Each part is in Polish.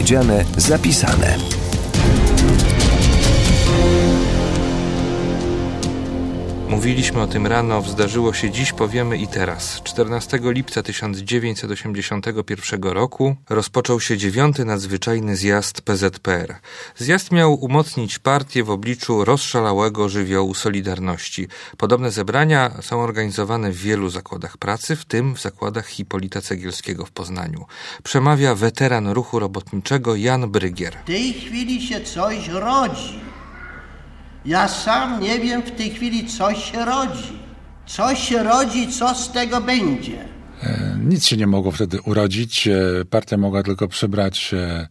Powiedziane, zapisane. Mówiliśmy o tym rano, zdarzyło się dziś, powiemy i teraz. 14 lipca 1981 roku rozpoczął się 9. nadzwyczajny zjazd PZPR. Zjazd miał umocnić partię w obliczu rozszalałego żywiołu Solidarności. Podobne zebrania są organizowane w wielu zakładach pracy, w tym w zakładach Hipolita Cegielskiego w Poznaniu. Przemawia weteran ruchu robotniczego Jan Brygier. W tej chwili się coś rodzi. Ja sam nie wiem w tej chwili, co się rodzi. Co się rodzi, co z tego będzie. Nic się nie mogło wtedy urodzić. Partia mogła tylko przybrać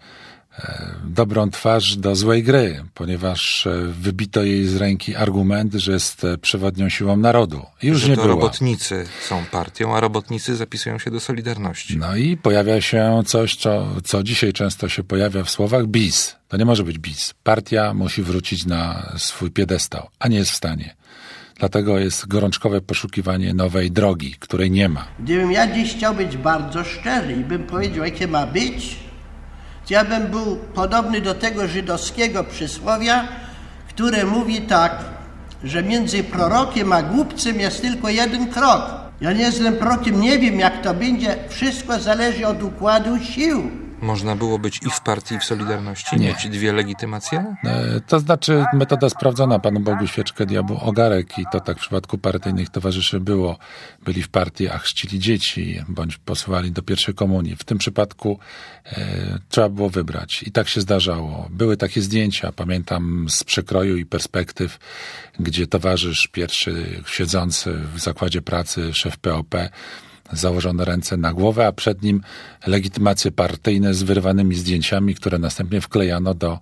dobrą twarz do złej gry, ponieważ wybito jej z ręki argument, że jest przewodnią siłą narodu. I już że nie to była. Robotnicy są partią, a robotnicy zapisują się do Solidarności. No i pojawia się coś, co dzisiaj często się pojawia w słowach: bis. To nie może być bis. Partia musi wrócić na swój piedestał, a nie jest w stanie. Dlatego jest gorączkowe poszukiwanie nowej drogi, której nie ma. Gdybym ja dziś chciał być bardzo szczery i bym powiedział, jakie ma być, to ja bym był podobny do tego żydowskiego przysłowia, które mówi tak, że między prorokiem a głupcem jest tylko jeden krok. Ja nie jestem prorokiem, nie wiem jak to będzie, wszystko zależy od układu sił. Można było być i w partii, i w Solidarności? Nie. Mieć dwie legitymacje? To znaczy metoda sprawdzona, Panu Bogu świeczkę, diabłu ogarek, i to tak w przypadku partyjnych towarzyszy było. Byli w partii, a chrzcili dzieci, bądź posyłali do pierwszej komunii. W tym przypadku trzeba było wybrać i tak się zdarzało. Były takie zdjęcia, pamiętam, z przekroju i perspektyw, gdzie towarzysz pierwszy siedzący w zakładzie pracy, szef POP, założone ręce na głowę, a przed nim legitymacje partyjne z wyrwanymi zdjęciami, które następnie wklejano do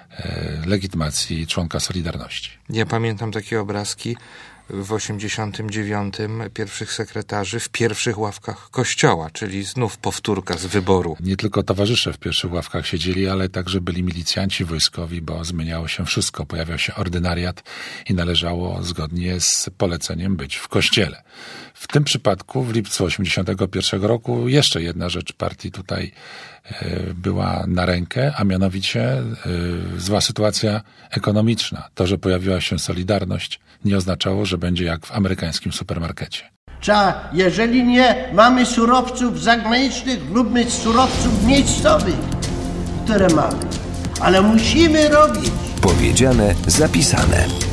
legitymacji członka Solidarności. Ja pamiętam takie obrazki w 89 pierwszych sekretarzy w pierwszych ławkach kościoła, czyli znów powtórka z wyboru. Nie tylko towarzysze w pierwszych ławkach siedzieli, ale także byli milicjanci wojskowi, bo zmieniało się wszystko. Pojawiał się ordynariat i należało zgodnie z poleceniem być w kościele. W tym przypadku w lipcu 81 roku jeszcze jedna rzecz partii tutaj była na rękę, a mianowicie zła sytuacja ekonomiczna. To, że pojawiła się Solidarność, nie oznaczało, że będzie jak w amerykańskim supermarkecie. Trzeba, jeżeli nie mamy surowców zagranicznych, róbmy z surowców miejscowych, które mamy. Ale musimy robić. Powiedziane, zapisane.